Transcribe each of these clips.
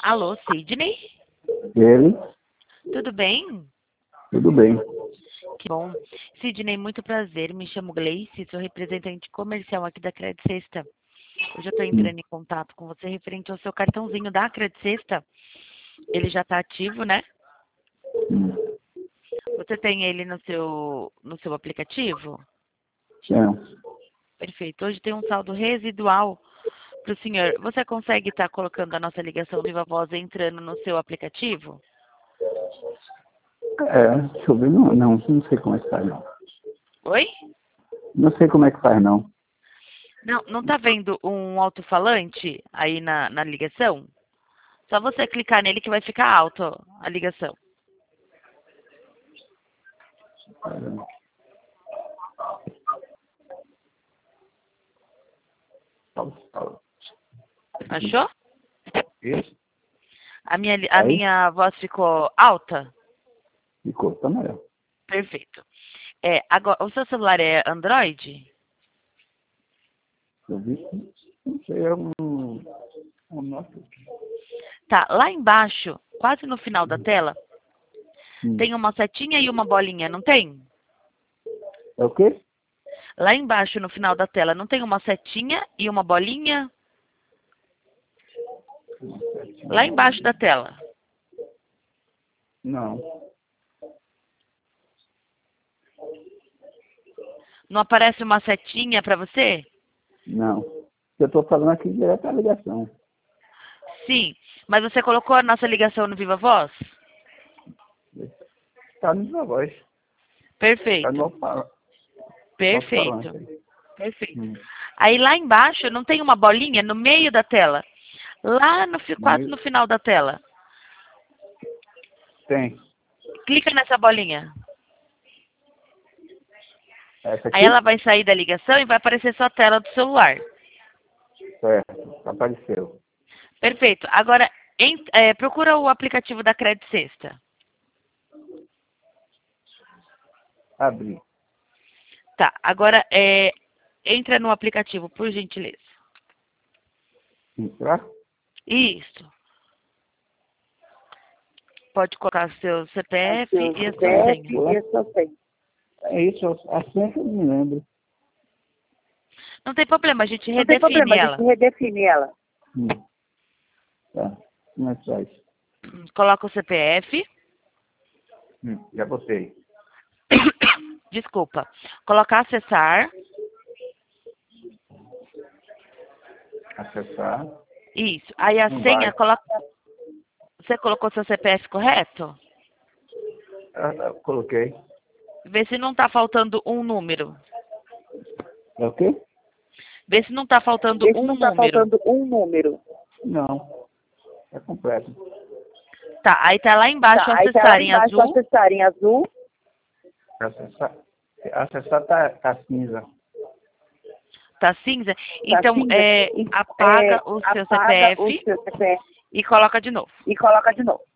Alô, Sidney? Ele, Tudo bem? tudo bem. Que bom. Sidney, muito prazer. Me chamo Gleice, sou representante comercial aqui da Credit Sexta. Hoje eu estou entrando em contato com você referente ao seu cartãozinho da Credit Sexta. Ele já está ativo, né? Hum. Você tem ele no seu aplicativo? Não, Perfeito. Hoje tem um saldo residual para o senhor. Você consegue estar colocando a nossa ligação Viva Voz entrando no seu aplicativo? deixa eu ver, não sei como é que faz, não. Oi? Não sei como é que faz, não. Não tá vendo um alto-falante aí na ligação? Só você clicar nele que vai ficar alto a ligação. Achou? Isso, A Aí? minha voz ficou alta? ficou, tá melhor. Perfeito. Agora, o seu celular é Android? Eu vi, não sei, é um nosso. Tá, lá embaixo, quase no final da tela, Hum. tem uma setinha e uma bolinha, não tem? É o quê? Lá embaixo, no final da tela, não tem uma setinha e uma bolinha? Lá embaixo da tela. Não, Não aparece uma setinha para você? não. Eu tô falando aqui direto da ligação. Sim, mas você colocou a nossa ligação no Viva Voz? Tá no sua voz. Tá Perfeito, no alto-falante. perfeito, Aí. perfeito. Hum. Aí lá embaixo não tem uma bolinha no meio da tela? Lá quase no final da tela. Tem. Clica nessa bolinha. Essa Aí aqui? ela vai sair da ligação e vai aparecer sua tela do celular. Certo, apareceu. Perfeito. Agora, procura o aplicativo da Credit Sexta. Abri. Tá, agora entra no aplicativo, por gentileza. Entrar? Isso. Pode colocar seu CPF e a sua CPF senha. e a sua senha. É isso, a senha que eu me lembro. Não tem problema, a gente Não tem redefine problema, a ela. gente redefine ela. Tá. Como é que faz? Coloca o CPF. Já botei. Desculpa. Colocar acessar. Acessar. Isso. Aí a Não senha, vai. Você colocou seu CPF correto? Eu coloquei. Vê se não tá faltando um número. É o quê? Vê se não tá faltando Vê se um não está número. faltando um número. Não. É completo. Tá, aí tá lá embaixo Tá, aí tá acessar lá em embaixo azul. acessar em azul. Acessar tá cinza. Tá cinza? Tá Então, cinza. apaga o seu Apaga o CPF seu CPF e coloca de novo. e coloca de novo.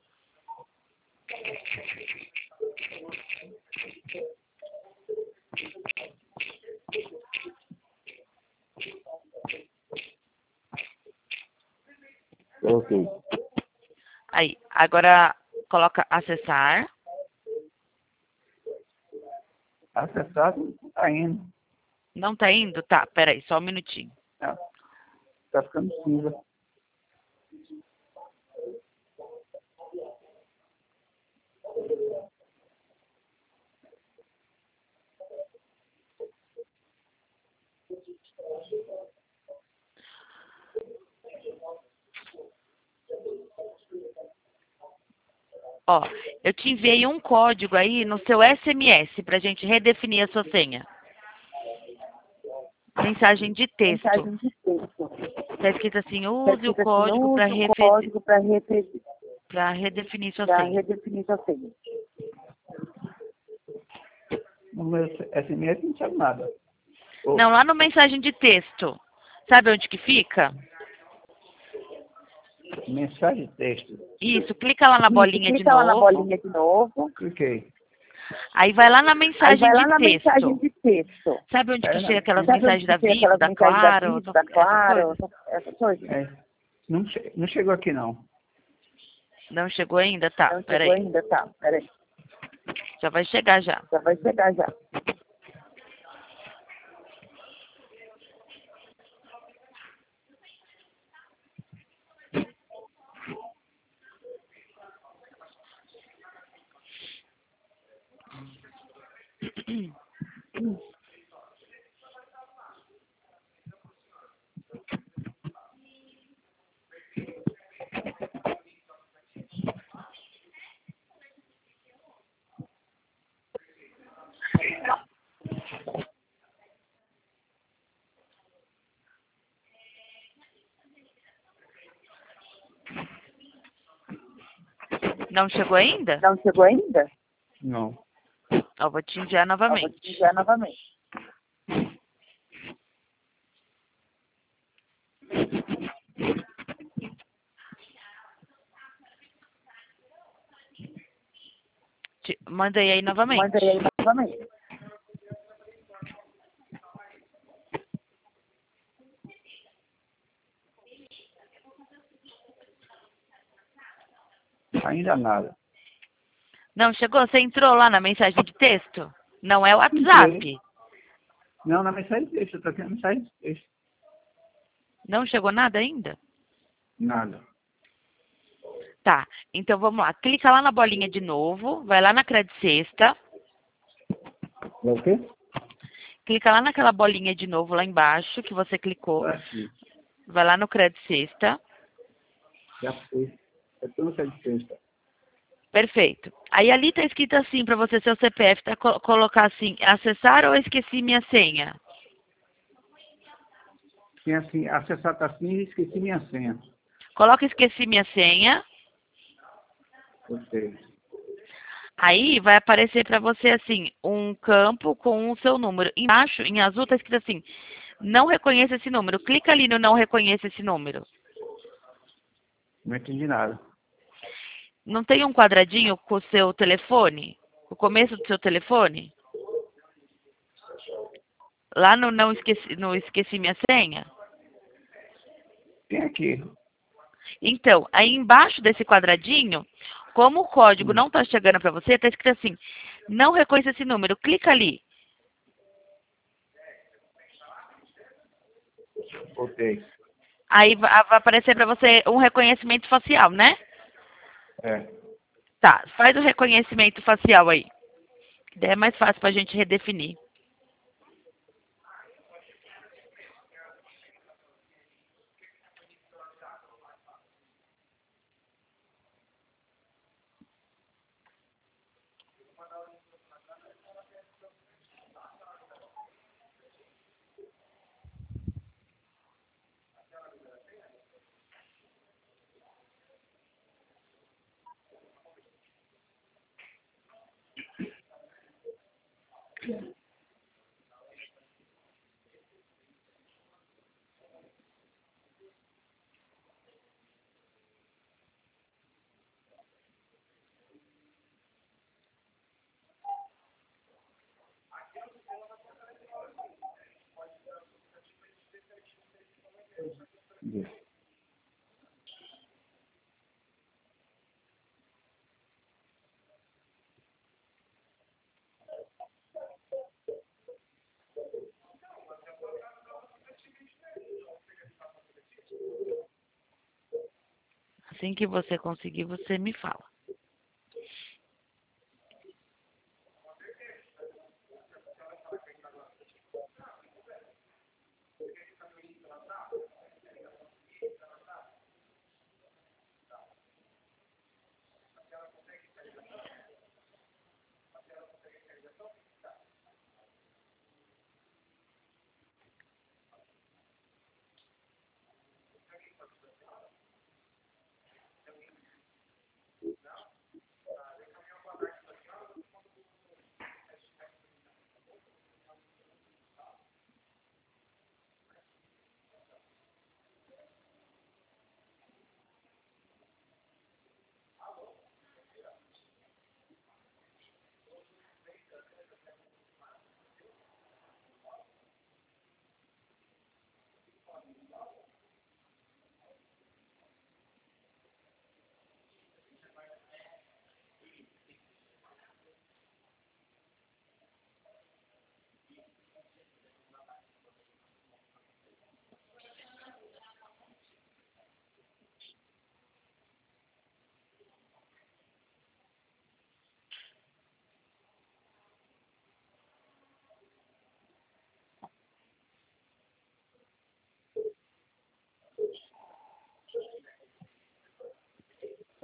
Coloquei. Aí, agora coloca acessar. Acessar tá indo. Não tá indo? Tá, peraí, só um minutinho. Tá ficando cinza. Ó, eu te enviei um código aí no seu SMS pra gente redefinir a sua senha. Mensagem de texto. Mensagem de texto. Tá escrito assim, Tá use o escrito assim, código use o código para redefinir sua para senha. redefinir sua senha. No meu SMS não sabe nada. Não, lá no mensagem de texto. Sabe onde que fica? Mensagem de texto. Isso, clica lá na bolinha de Clica lá na novo. bolinha de novo. Cliquei. Aí vai lá na Aí mensagem vai lá de na texto. mensagem de texto. Sabe onde que Não. chega aquelas Sabe mensagens onde da tem Vivo, aquelas da mensagens da Claro, Vivo, da essas Claro, coisas? essas coisas? Não chegou aqui, não. Não chegou ainda? Tá, Não chegou peraí. ainda? Tá, peraí. Já vai chegar já. Já vai chegar já. Não chegou ainda? Não chegou ainda? Não. Ó, vou te enviar Eu vou novamente. te enviar novamente. Mandei aí novamente. Mandei aí novamente. Ainda nada. Não chegou? Você entrou lá na mensagem de texto? Não é o WhatsApp. Não, na mensagem de texto. Eu tô aqui na mensagem de texto. Não chegou nada ainda? Nada. Tá, então vamos lá. Clica lá na bolinha de novo, vai lá na Cred Sexta, É o quê? clica lá naquela bolinha de novo lá embaixo que você clicou, Aqui. vai lá no Cred Sexta, Já foi. Eu tô no mensagem de texto. perfeito. Aí ali tá escrito assim para você, seu CPF, tá colocar assim, acessar ou esqueci minha senha. Tinha assim, acessar tá assim e esqueci minha senha. Coloca esqueci minha senha, Ok. aí vai aparecer para você assim, um campo com o seu número. Embaixo, em azul, tá escrito assim, não reconheça esse número. Clica ali no não reconheça esse número. Não entendi nada. Não tem um quadradinho com o seu telefone? O começo do seu telefone? Lá no não esqueci, no esqueci minha senha? Tem aqui. Então, aí embaixo desse quadradinho, como o código não está chegando para você, está escrito assim, não reconheça esse número. Clica ali. Ok. Aí vai aparecer para você um reconhecimento facial, né? É. Tá, faz o reconhecimento facial aí. Que daí é mais fácil para a gente redefinir. Isso. Assim que você conseguir, você me fala.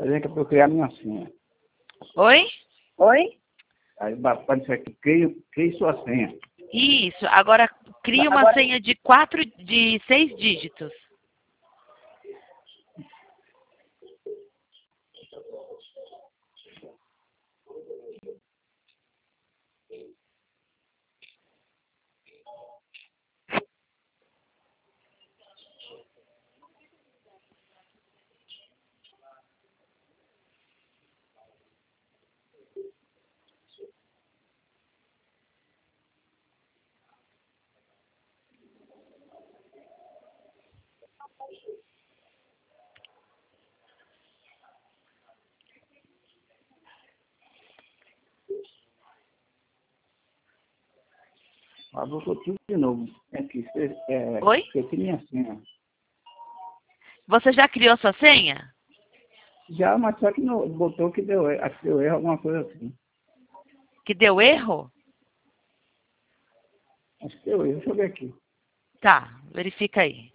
Fazer que é para eu criar minha senha. Oi? Oi? Aí aparece aqui, crie sua senha. Isso. Agora cria uma Agora- senha de 6 dígitos. Botou tudo de novo. Aqui, Oi? eu crie minha senha. Você já criou sua senha? Já, mas só que não, botou que deu, acho que deu erro, alguma coisa assim. Que deu erro? Acho que deu erro, deixa eu ver aqui. Tá, verifica aí.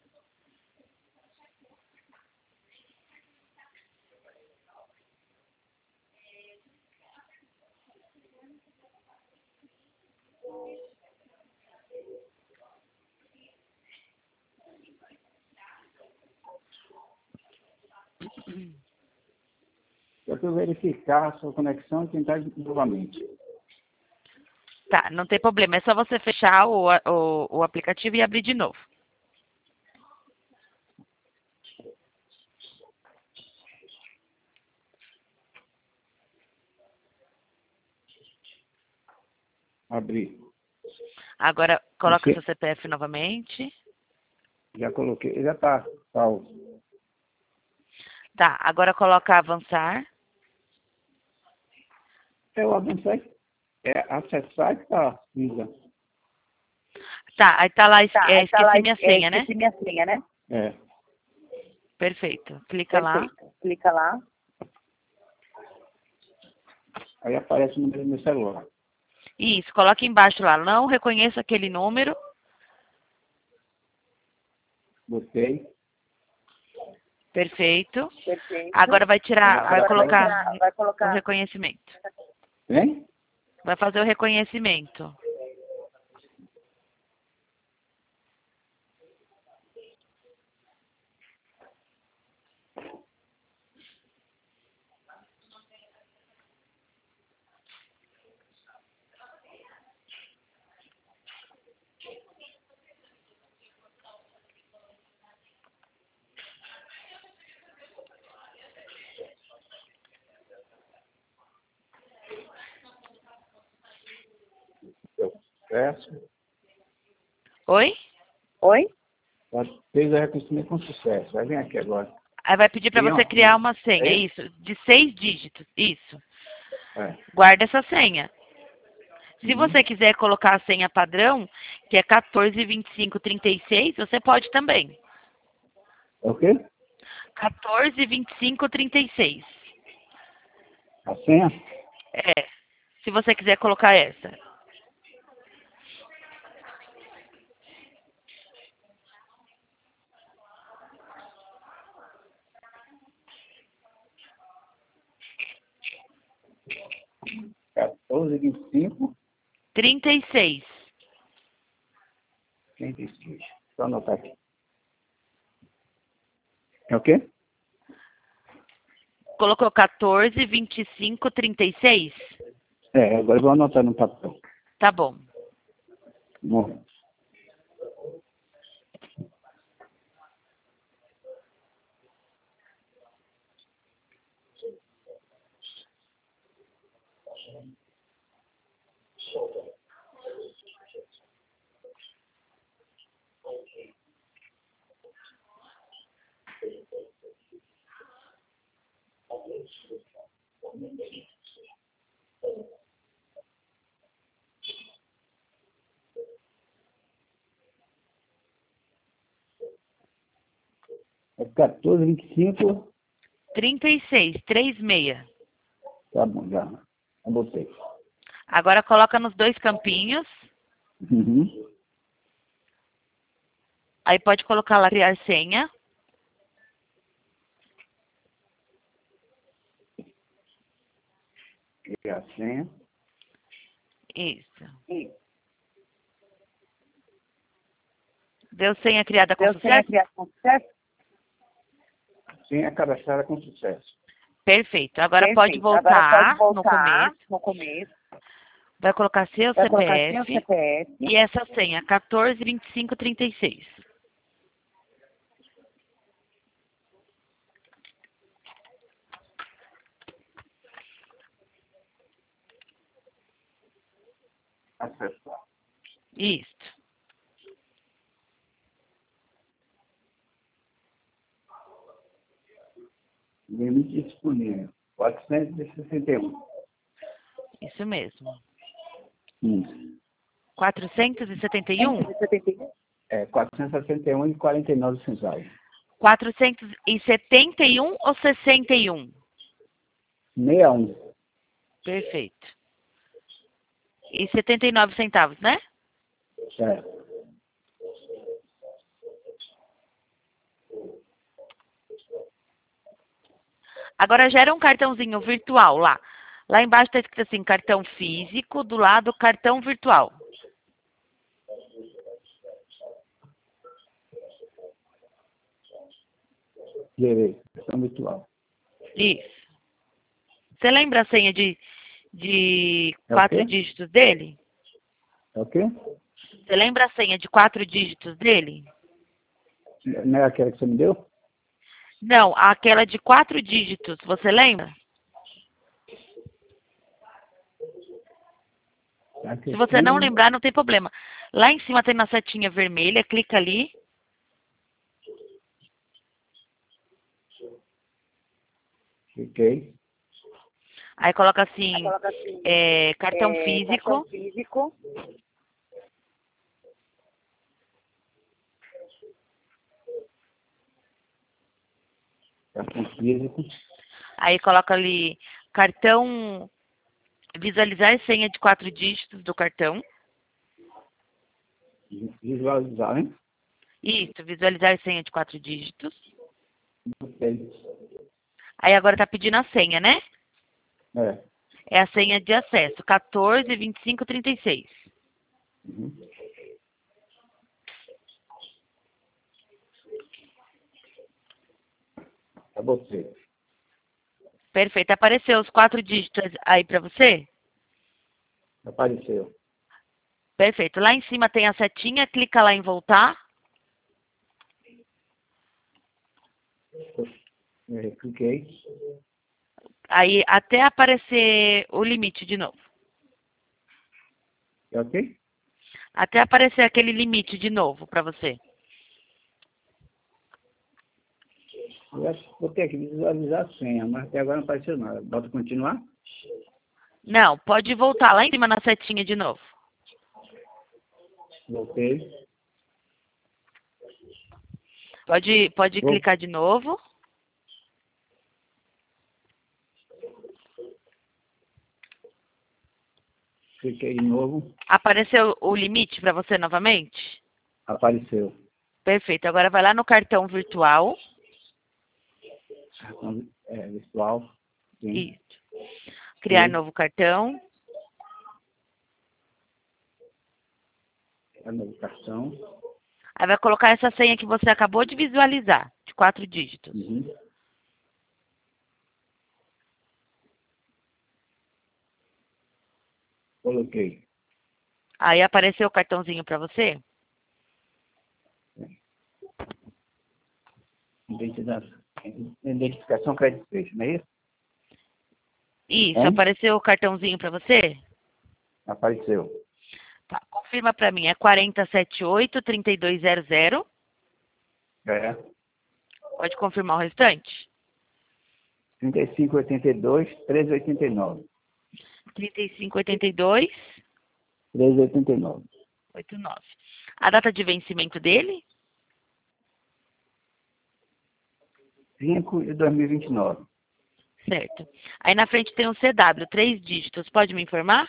Eu para verificar a sua conexão e tentar novamente. Tá, não tem problema. É só você fechar o aplicativo e abrir de novo. Abrir. Agora, coloca Ok. seu CPF novamente. Já coloquei, já está salvo. Tá, agora coloca avançar. Eu avancei. Acessar que está cinza. Tá, aí tá lá, Tá, aí tá lá, esqueci minha senha, né? esqueci minha senha, né? É. Perfeito. Clica lá. Perfeito. Clica lá. Aí aparece o número do meu celular. Isso, coloca embaixo lá. Não reconheço aquele número. Botei. Perfeito. Perfeito. Agora vai tirar, vai Agora colocar vai o colocar. reconhecimento. Hein? Vai fazer o reconhecimento. Sucesso. Oi? Oi? Já fez o reconhecimento com sucesso. Vai vir aqui agora. Aí vai pedir para Cria você uma criar senha. uma senha. É Isso, de 6 dígitos. Isso. É. Guarda essa senha. Se Uhum. você quiser colocar a senha padrão, que é 142536, você pode também. É o quê? 142536. A senha? É. Se você quiser colocar essa. É 1425 36. 36. Só anotar aqui. É o quê? Colocou 142536? Agora eu vou anotar no papel. Tá bom. Bom. É 1425. 36, 36. Tá bom, já. Eu botei. Agora coloca nos dois campinhos. Uhum. Aí pode colocar lá criar senha. E a senha. Isso. Isso. Deu senha criada com Deu senha sucesso? criada com sucesso? Senha cadastrada com sucesso. Perfeito. Agora pode Perfeito. Agora voltar pode no voltar começo. no começo. Vai colocar seu Vai colocar seu CPF CPF. e essa senha, 142536. Acessar. Isso. Limite disponível. 461. Isso mesmo. Isso. 471? 171. É 461,49 centavos. 471 ou 61? 61. Perfeito. E 79 centavos, né? Certo. Agora gera um cartãozinho virtual lá. Lá embaixo está escrito assim, cartão físico, do lado cartão virtual. Gerei. Questão virtual. Isso. Você lembra a senha de É o 4 quê? dígitos dele? É o quê? Você lembra a senha de 4 dígitos dele? Não é aquela que você me deu? Não, aquela de 4 dígitos, você lembra? Se você não lembrar, não tem problema. Lá em cima tem uma setinha vermelha, clica ali. Cliquei. Aí coloca assim, Aí coloca assim, cartão cartão físico. físico. Cartão físico. Aí coloca ali, cartão, visualizar senha de 4 dígitos do cartão. Visualizar, hein? Isso, visualizar senha de 4 dígitos. Ok. Aí agora tá pedindo a senha, né? É. É a senha de acesso, 142536. Uhum. Tá você. Perfeito. Apareceu os 4 dígitos aí pra você? Apareceu. Perfeito. Lá em cima tem a setinha, clica lá em voltar. Cliquei. Aí até aparecer o limite de novo. É ok? Até aparecer aquele limite de novo pra você. Eu acho que vou ter que visualizar a senha, mas até agora não apareceu nada. Bota continuar? Não, pode voltar lá em cima na setinha de novo. Voltei. Pode Vou. clicar de novo. Cliquei de novo. Apareceu o limite para você novamente? Apareceu. Perfeito. Agora vai lá no cartão virtual. Cartão virtual. Sim. Isso. Criar Sim. novo cartão. É novo cartão. Aí vai colocar essa senha que você acabou de visualizar, de 4 dígitos. Uhum. Coloquei. Aí apareceu o cartãozinho para você? Identificação Credit Suisse, não é isso? Isso, Hein? apareceu o cartãozinho para você? Apareceu. Tá, confirma para mim, é 4078-3200. É. Pode confirmar o restante? 3582, 1389. 3582-89. 1389. A data de vencimento dele? 5 de 2029. Certo. Aí na frente tem um CW, 3 dígitos. Pode me informar?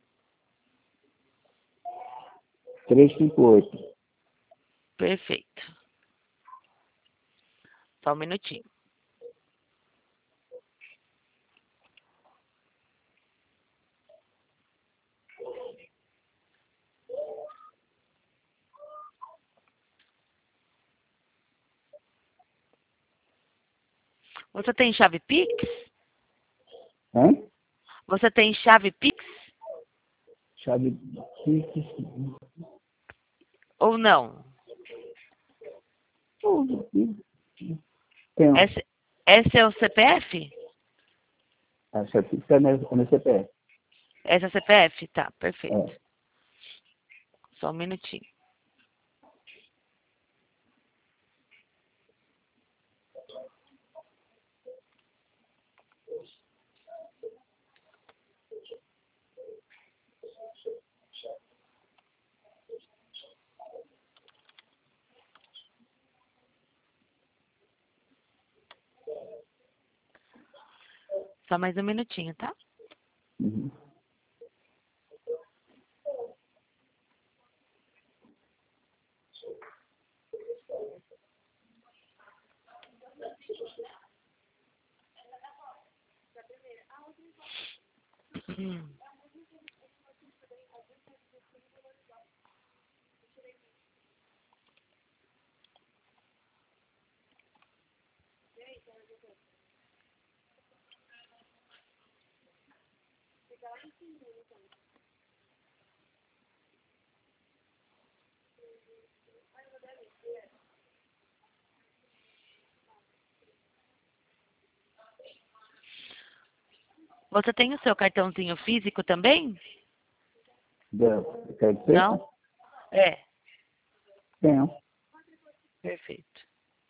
358. Perfeito. Só um minutinho. Você tem chave Pix? Hã? Você tem chave Pix Chave Pix. ou não? Tem. Esse é o CPF? A chave Pix é no CPF. Esse é o CPF? Tá, perfeito. É. Só um minutinho. Só mais um minutinho, tá? Uhum. Hum. Você tem o seu cartãozinho físico também? Quer dizer? Não? É, Tenho. perfeito.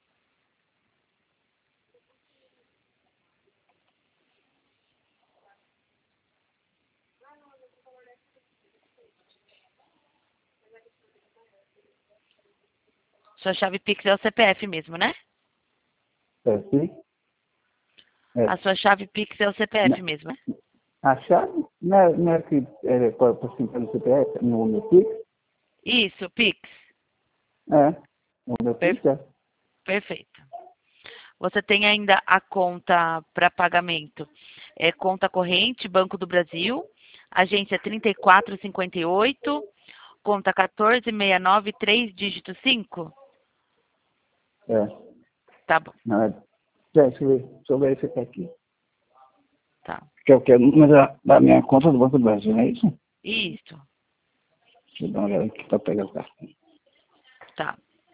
Sua chave Pix é o CPF mesmo, né? É, sim. É. A sua chave Pix é o CPF mesmo, né? A chave não é que é para pelo CPF, no meu Pix? Isso, Pix. É. O meu Per- Pix é. perfeito. Você tem ainda a conta para pagamento. É conta corrente, Banco do Brasil, agência 3458, conta 1469, 3 dígito 5. É. Tá bom, Não, deixa eu verificar aqui. tá. Que eu quero, mas da minha conta do Banco do Brasil, não é isso? Isso, Deixa eu dar uma olhada aqui para pegar o cartão. tá.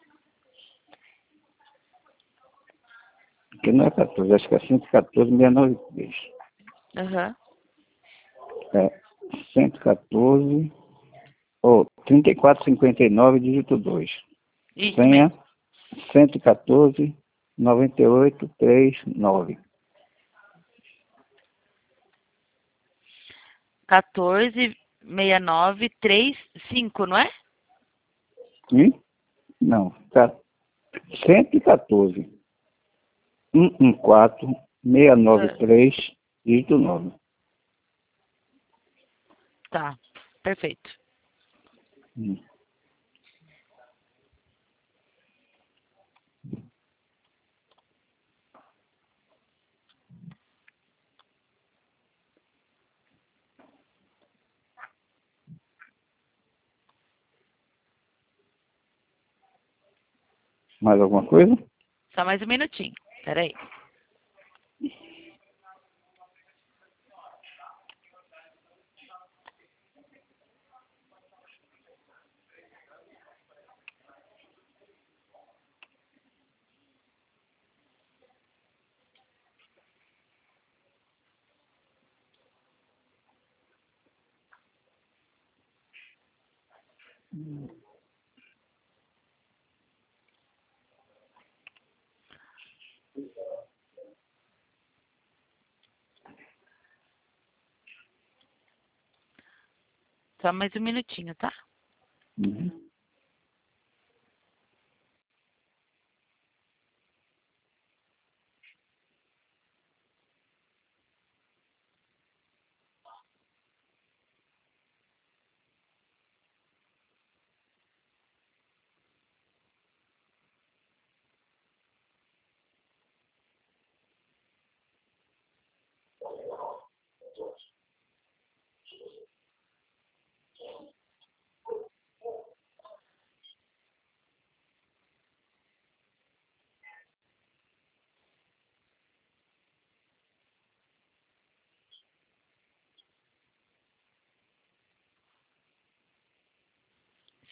Porque não é 14, acho que é 114,693. Aham. É 114, ou 3459, dígito 2. Isso Senha mesmo. 114, 9839. 146935, não é? Não, tá. 114, 114, Ah, 693, dígito 9. tá, perfeito. Hum. Mais alguma coisa? Só mais um minutinho. Peraí. Só mais um minutinho, tá? Uhum.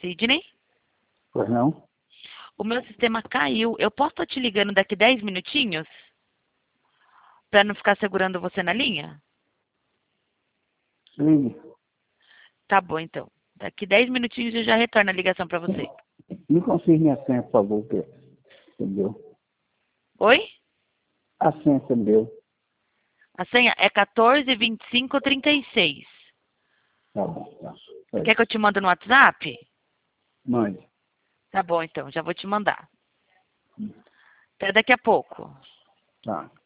Sidney? Pois não? O meu sistema caiu. Eu posso estar te ligando daqui 10 minutinhos? Para não ficar segurando você na linha? Ligue. Tá bom, então. Daqui 10 minutinhos eu já retorno a ligação para você. Me confirme a senha, por favor, que você deu. Oi? A senha você deu. A senha é 142536. Tá bom, tá. Vai. Quer que eu te mando no WhatsApp? Mande. Tá bom, então. Já vou te mandar. Até daqui a pouco. Tá.